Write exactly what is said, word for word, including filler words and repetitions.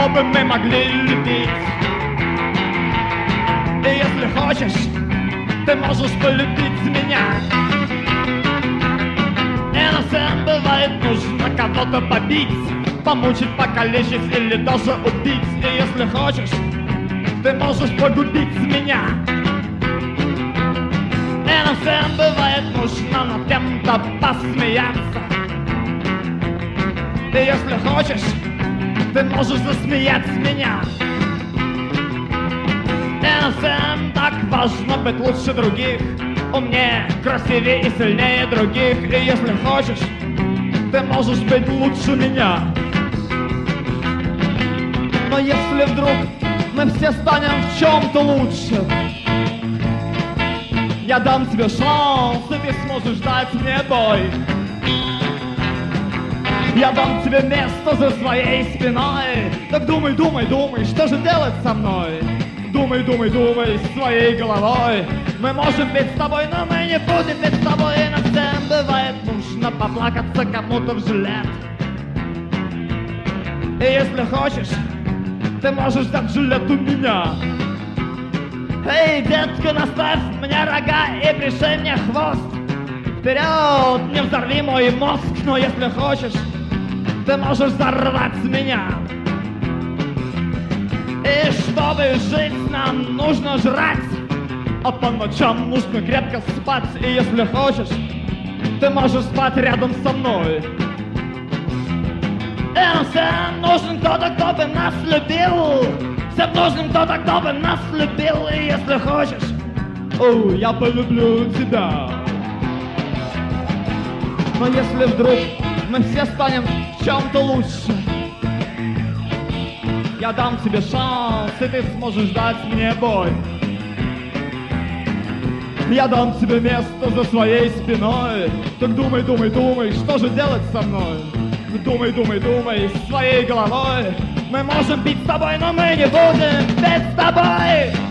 чтобы мы могли любить. И если хочешь, ты можешь полюбить меня. И на всем бывает нужно кого-то побить, помучить, покалечить или даже убить. И если хочешь, ты можешь погубить меня. И на всем бывает нужно над кем-то посмеяться. И если хочешь, ты можешь засмеять меня. И на всем так важно быть лучше других, умнее, красивее и сильнее других. И если хочешь, ты можешь быть лучше меня. Но если вдруг мы все станем в чем-то лучше, я дам тебе шанс, и ты сможешь дать мне бой. Я дам тебе место за своей спиной. Так думай, думай, думай, что же делать со мной? Думай, думай, думай своей головой. Мы можем быть с тобой, но мы не будем быть с тобой. И на всем бывает нужно поплакаться кому-то в жилет. И если хочешь, ты можешь дать жилет у меня. Эй, детка, наставь мне рога и пришей мне хвост. Вперед, не взорви мой мозг, но если хочешь, ты можешь взорвать меня. И чтобы жить, нам нужно жрать, а по ночам нужно крепко спать. И если хочешь, ты можешь спать рядом со мной. И нам всем нужен кто-то, кто бы нас любил. Всем нужен кто-то, кто бы нас любил. И если хочешь, о, я полюблю тебя. Но если вдруг мы все станем в чем-то лучше, я дам тебе шанс, и ты сможешь дать мне бой. Я дам тебе место за своей спиной. Так думай, думай, думай, что же делать со мной? Думай, думай, думай своей головой. Мы можем бить с тобой, но мы не будем бить с тобой.